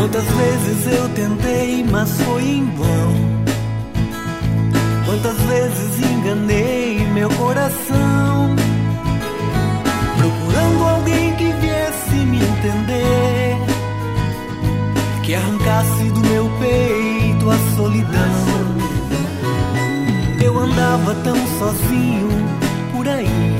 Quantas vezes eu tentei, mas foi em vão. Quantas vezes enganei meu coração, procurando alguém que viesse me entender, que arrancasse do meu peito a solidão. Eu andava tão sozinho por aí,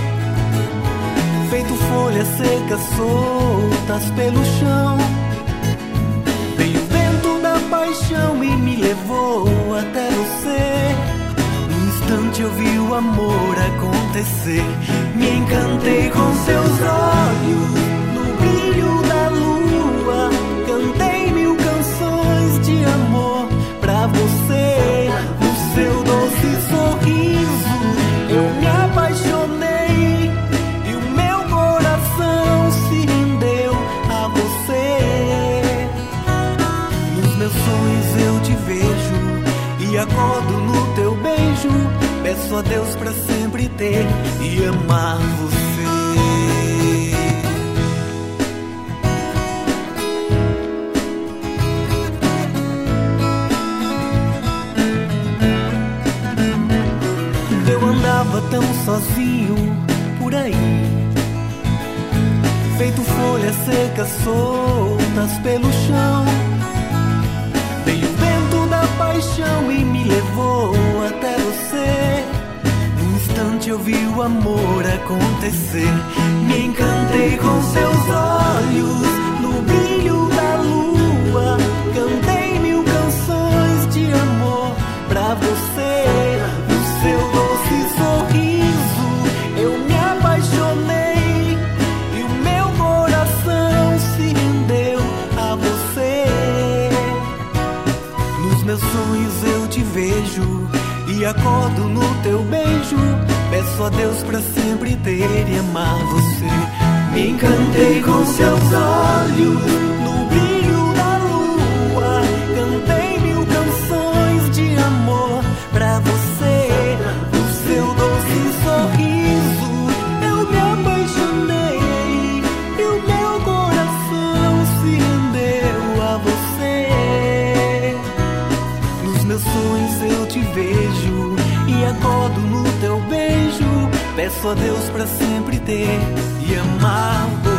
feito folhas secas soltas pelo chão. Veio o vento da paixão e me levou até você. Num instante eu vi o amor acontecer. Me encantei com seus olhos, no brilho da lua. Cantei 1000 canções de amor pra você. No seu doce sorriso eu me apaixonei, e o meu coração se rendeu a você. Nos meus sonhos eu te vejo e acordo no teu beijo. Peço a Deus pra sempre ter e amar você. Eu andava tão sozinho por aí, feito folhas secas soltas pelo chão. Veio o vento da paixão e me levou até você. Num instante eu vi o amor acontecer. Me encantei com seus olhos, no brilho da lua. Cantei 1000 canções de amor pra você. No seu doce sorriso eu me apaixonei, e o meu coração se rendeu a você. Nos meus sonhos eu te vejo e acordo no teu beijo. Peço a Deus pra sempre ter e amar você. Me encantei com seus olhos, no brilho da lua. Cantei 1000 canções de amor pra você. No seu doce sorriso eu me apaixonei, e o meu coração se rendeu a você. Nos meus sonhos eu te vejo e acordo no teu beijo. Peço a Deus pra sempre ter e amar você.